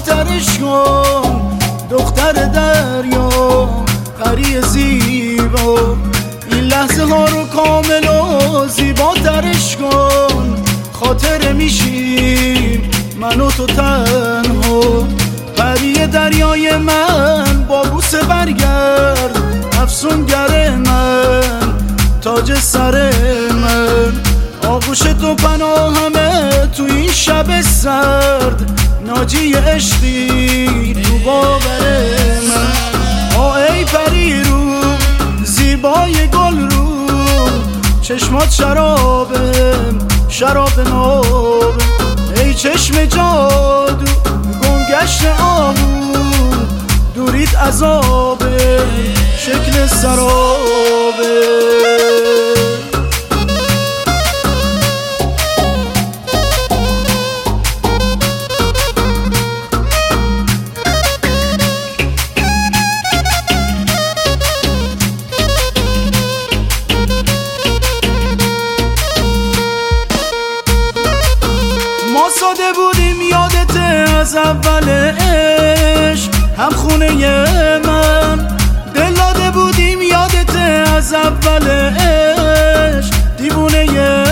زیباترش کن دختر دریا پری زیبا، این لحظه ها رو کامل و زیباترش کن. خاطر میشیم من و تو تنها، پری دریای من با بوسه برگرد، افسونگر من تاج سر من، آغوش تو پناهمه تو این شب سرد، ناجی عشقی تو باور من. ای پری رو زیبای گل رو، چشمات شرابم شراب ناب، ای چشم جادو گمگشت آهو، دوریت عذابه شکل سرابه. ما ساده بودیم یادته از اول عشق، هم خونه من دل داده بودیم یادته از اول عشق، دیوونه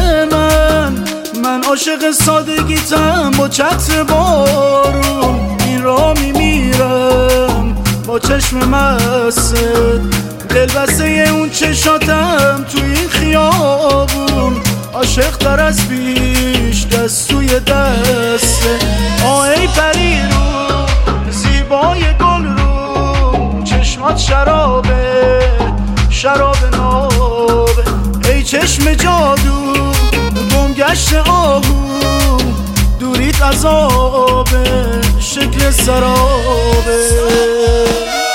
من عاشق سادگیتم با چتر بارون، این را میمیرم با چشم مست، دل بسته اون چشاتم تو این خیابون، عاشق تر از پیش دست توی دسته. ای پری رو زیبای گل رو، چشمات شرابه شراب نابه، ای چشم جادو گمگشت آهو، دوریت عذابه شکل سرابه.